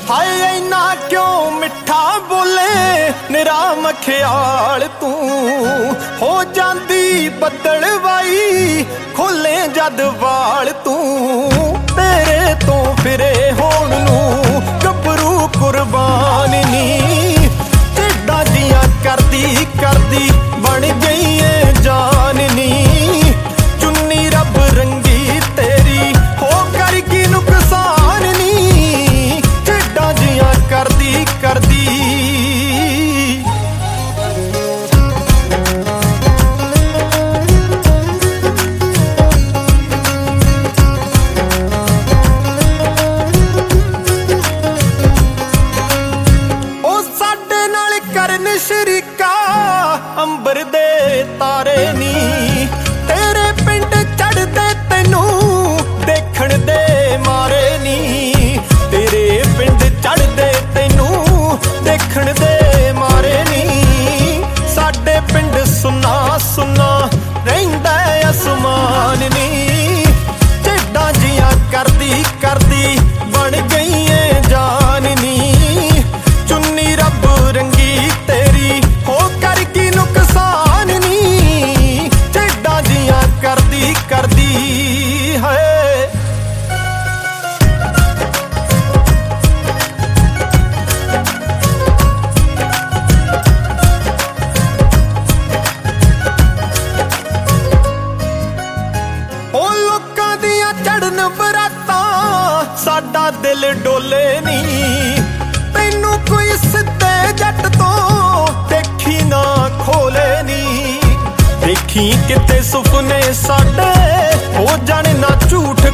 ਹਾਏ ਇੰਨਾ ਕਿਉਂ ਮਿੱਠਾ ਬੋਲੇ ਨਿਰਾ ਮਖਿਆਲ ਤੂੰ ਹੋ ਜਾਂਦੀ ਬੱਦਲਵਾਈ ਖੋਲੇ ਜਦ ਵਾਲ ਤੂੰ ਤੇਰੇ ਤੋਂ ਫਿਰੇ ਹੋਣ ਨੂੰ ਗੱਭਰੂ ਕੁਰਬਾਨ ਨੀ ਢਿੱਡਾਂ ਜੀਆਂ ਕਰਦੀ ਕਰਦੀ ਬਣ ਗਈ ਏ ਜਾਨ ਨੀ ਚੁੰਨੀ ਰੱਬ ਰੰਗੀ ਤੇਰੀ ਹੋ ਕਰ ਕੀ ਨੁਕਸਾਨ ਨੀ ਢਿੱਡਾਂ ਜੀਆਂ ਕਰਦੀ ਕਰਦੀ ਸ਼ਰੀਕਾ ਅੰਬਰ ਦੇ ਤਾਰੇ ਨੀ ਤੇਰੇ ਪਿੰਡ ਚੜਦੇ ਤੈਨੂੰ ਦੇਖਣ ਦੇ ਮਾਰੇ ਨੀ ਤੇਰੇ ਪਿੰਡ ਚੜਦੇ ਤੈਨੂੰ ਦੇਖਣ ਦੇ ਮਾਰੇ ਨੀ ਸਾਡੇ ਪਿੰਡ ਸੁੰਨਾ ਸੁੰਨਾ ਰਹਿੰਦਾ ਅਸਮਾਨ ਨੀ ਢਿੱਡਾਂ ਜੀਆਂ ਕਰਦੀ ਕਰਦੀ ਬਣ ਗਈ ਏ ਜਾਨ ਨੀ ਚੁੰਨੀ ਰੱਬ ਰੰਗੀ ਤੇਰੀ ਹੋ ਕਰ ਕੀ ਨੁਕਸਾਨ ਨੀ ਢਿੱਡਾਂ ਜੀਆਂ ਕਰਦੀ ਕਰਦੀ ਹੈ ਉਹ ਲੋਕਾਂ ਦੀਆਂ ਚੜਨ ਬਰਾਤਾਂ ਸਾਡਾ ਦਿਲ ਡੋਲੇ ਨੀ ਤੈਨੂੰ ਕੋਈ ਸਿੱਧੇ ਜੱਟ ਤੋਂ ਦੇਖੀ ਨਾ ਖੋਲੇ ਨੀ ਦੇਖੀ ਕਿਤੇ ਸੁਪਨੇ ਸਾਡੇ ਹੋ ਜਾਣ ਨਾ ਝੂਠ